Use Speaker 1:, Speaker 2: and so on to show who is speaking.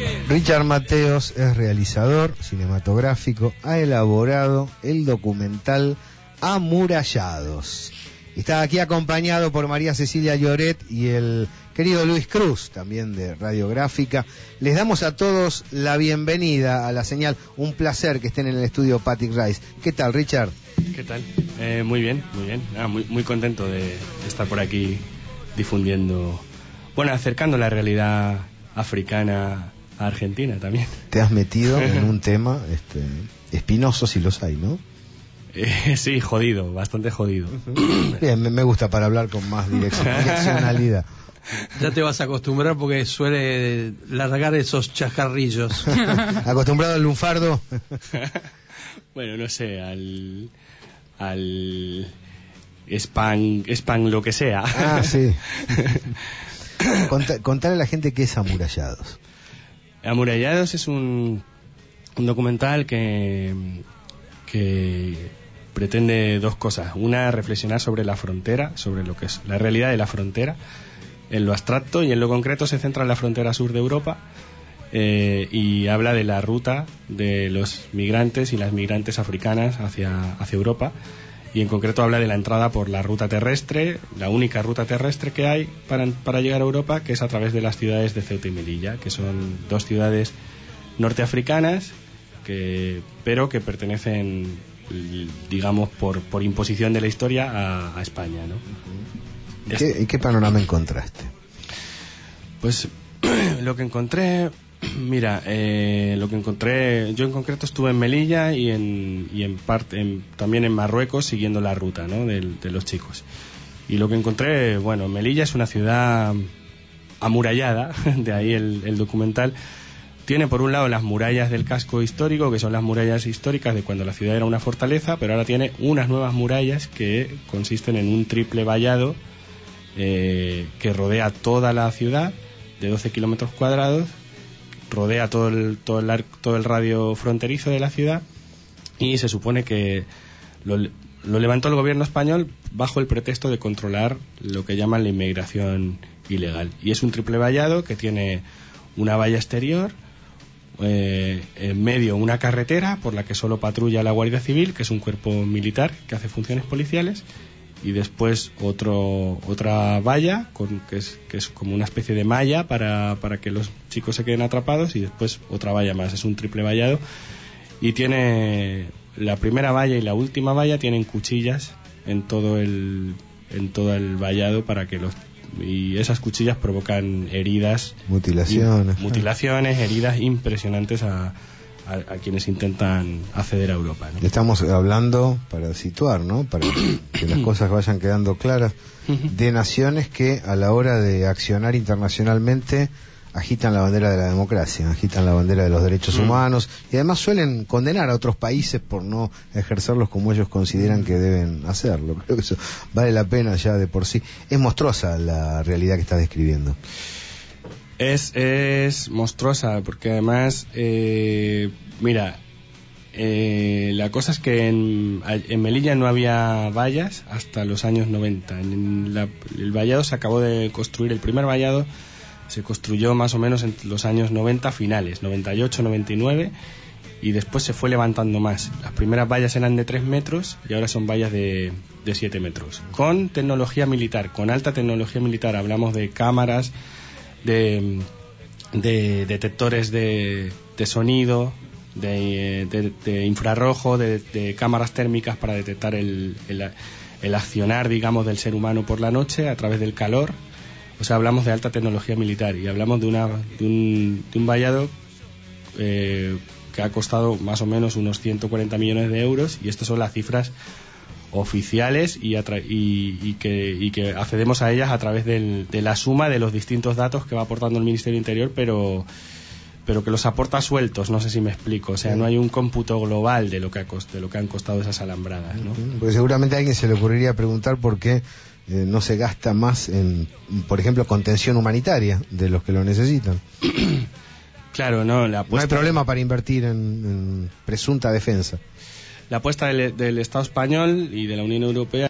Speaker 1: Richard Mateos es realizador cinematográfico, ha elaborado el documental Amurallados. Está aquí acompañado por María Cecilia Lloret y el querido Luis Cruz, también de Radiográfica. Les damos a todos la bienvenida a La Señal. Un placer que estén en el estudio Patrick Rice. ¿Qué tal, Richard?
Speaker 2: ¿Qué tal? Muy bien, muy bien. Muy contento de estar por aquí difundiendo, acercando la realidad africana a Argentina también.
Speaker 1: Te has metido en un tema espinoso, si los hay, ¿no?
Speaker 2: Sí, jodido, bastante jodido.
Speaker 1: Bien, me gusta para hablar con más direccionalidad.
Speaker 3: Ya te vas a acostumbrar porque suele largar esos chascarrillos.
Speaker 1: ¿Acostumbrado al lunfardo?
Speaker 2: Bueno, no sé, al spam lo que sea.
Speaker 1: Ah, sí. Contale a la gente qué es Amurallados.
Speaker 2: Amurallados es un documental que pretende dos cosas. Una, reflexionar sobre la frontera, sobre lo que es la realidad de la frontera, en lo abstracto, y en lo concreto se centra en la frontera sur de Europa, y habla de la ruta de los migrantes y las migrantes africanas hacia Europa, y en concreto habla de la entrada por la ruta terrestre, la única ruta terrestre que hay para llegar a Europa, que es a través de las ciudades de Ceuta y Melilla, que son dos ciudades norteafricanas, pero que pertenecen, digamos, por imposición de la historia a España, ¿no?
Speaker 1: ¿Qué panorama encontraste?
Speaker 2: Pues lo que encontré, mira, yo en concreto estuve en Melilla y también en Marruecos siguiendo la ruta, ¿no?, de los chicos. Y lo que encontré, Melilla es una ciudad amurallada, de ahí el documental. Tiene por un lado las murallas del casco histórico, que son las murallas históricas de cuando la ciudad era una fortaleza, pero ahora tiene unas nuevas murallas que consisten en un triple vallado que rodea toda la ciudad de 12 kilómetros cuadrados, rodea todo el radio fronterizo de la ciudad, y se supone que lo levantó el gobierno español bajo el pretexto de controlar lo que llaman la inmigración ilegal. Y es un triple vallado que tiene una valla exterior, en medio una carretera por la que solo patrulla la Guardia Civil, que es un cuerpo militar que hace funciones policiales, y después otra valla que es como una especie de malla para que los chicos se queden atrapados, y después otra valla más. Es un triple vallado, y tiene la primera valla y la última valla tienen cuchillas en todo el vallado y esas cuchillas provocan heridas, mutilaciones, heridas impresionantes a quienes intentan acceder a Europa, ¿no?
Speaker 1: Estamos hablando, para situar, ¿no?, para que las cosas vayan quedando claras, de naciones que a la hora de accionar internacionalmente agitan la bandera de la democracia, agitan la bandera de los derechos humanos, y además suelen condenar a otros países por no ejercerlos como ellos consideran que deben hacerlo. Creo que eso vale la pena ya de por sí. Es monstruosa la realidad que estás describiendo.
Speaker 2: Es monstruosa, porque además, la cosa es que en Melilla no había vallas hasta los años 90. El vallado se acabó de construir, el primer vallado se construyó más o menos en los años 90 finales, 98, 99, y después se fue levantando más. Las primeras vallas eran de 3 metros y ahora son vallas de 7 metros. Con tecnología militar, con alta tecnología militar. Hablamos de cámaras, de detectores de sonido, de infrarrojo, de cámaras térmicas para detectar el accionar, digamos, del ser humano por la noche a través del calor. O sea, hablamos de alta tecnología militar, y hablamos de un vallado que ha costado más o menos unos 140 millones de euros, y estas son las cifras oficiales y que accedemos a ellas a través de la suma de los distintos datos que va aportando el Ministerio del Interior, pero que los aporta sueltos, no sé si me explico. O sea, no hay un cómputo global de lo que han costado esas alambradas, ¿no?
Speaker 1: Porque seguramente a alguien se le ocurriría preguntar por qué no se gasta más en, por ejemplo, contención humanitaria de los que lo necesitan.
Speaker 2: Claro, no hay
Speaker 1: problema para invertir en presunta defensa.
Speaker 2: La apuesta del Estado español y de la Unión Europea